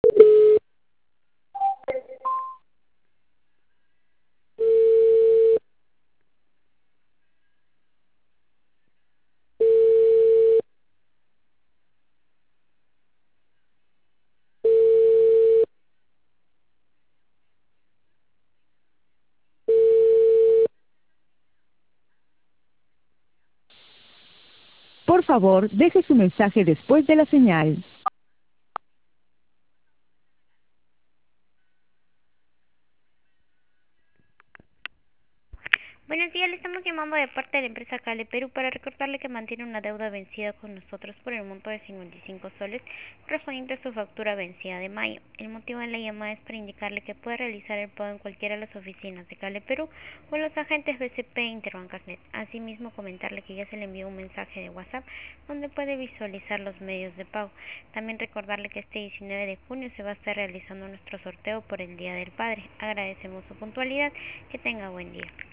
Por favor, deje su mensaje después de la señal. Buenos días, le estamos llamando de parte de la empresa Cale Perú para recordarle que mantiene una deuda vencida con nosotros por el monto de 55 soles correspondiente a su factura vencida de mayo. El motivo de la llamada es para indicarle que puede realizar el pago en cualquiera de las oficinas de Cale Perú o en los agentes BCP e Interbancasnet. Asimismo, comentarle que ya se le envió un mensaje de WhatsApp donde puede visualizar los medios de pago. También recordarle que este 19 de junio se va a estar realizando nuestro sorteo por el Día del Padre. Agradecemos su puntualidad. Que tenga buen día.